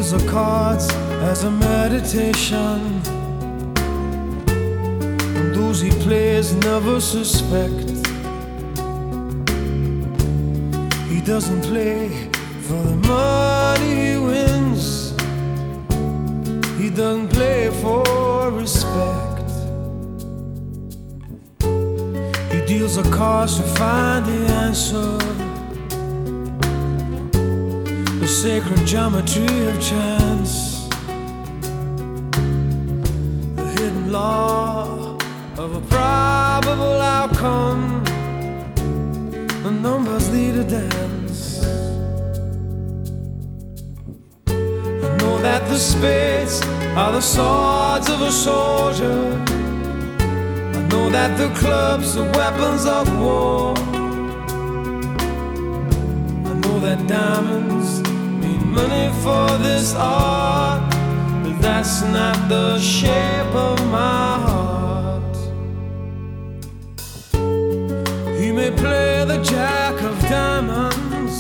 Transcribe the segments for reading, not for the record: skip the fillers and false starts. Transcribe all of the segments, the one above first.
deals the cards as a meditation, and those he plays never suspect. He doesn't play for the money he wins, he doesn't play for respect. He deals the cards to find the answer, the sacred geometry of chance, the hidden law of a probable outcome. The numbers lead a dance. I know that the spades are the swords of a soldier. I know that the clubs are weapons of war. I know that diamonds mean money for this art, but that's not the shape of my heart. He may play the jack of diamonds,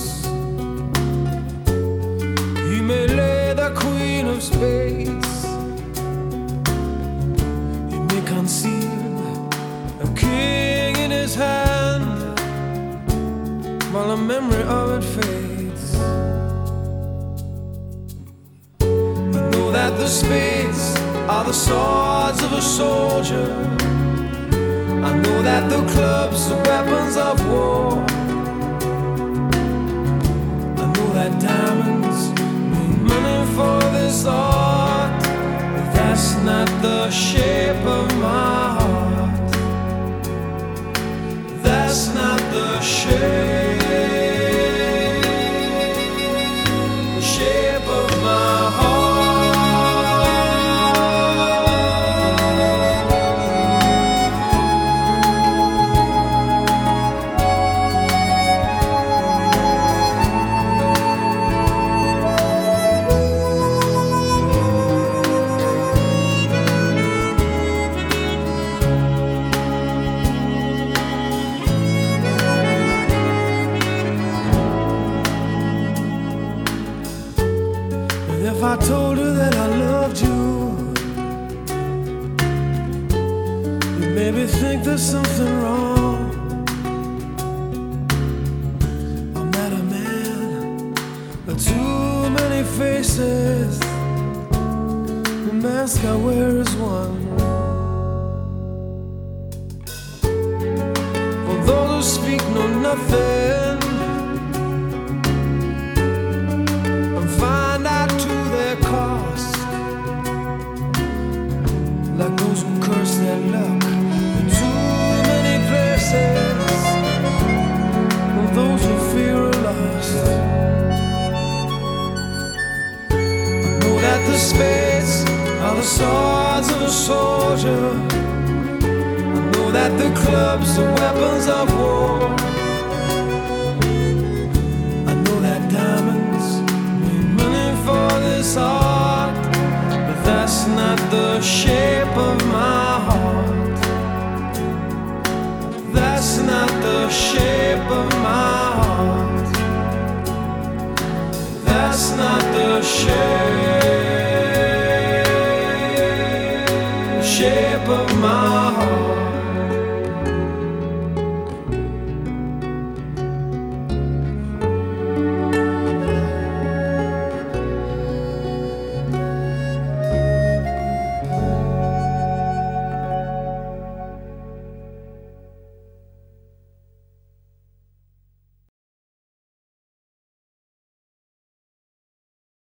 he may lay the queen of spades, he may conceal a king in his hand while the memory of it fades. I know that the spades are the swords of a soldier. I know that the clubs are weapons of war. I know that diamonds mean money for this art, but that's not the shape of my heart. That's not the shape of my heart. If I told you that I loved you, you'd maybe think there's something wrong. I'm not a man with too many faces. The mask I wear is one. For those who speak know nothing and find out to their cost, like those who curse their luck in too many places, and those who fear are lost. I know that the spades are the swords of a soldier. I know that the clubs are weapons of war. I know that diamonds mean money for this art, but that's not the shape of my heart. That's not the shape of my heart.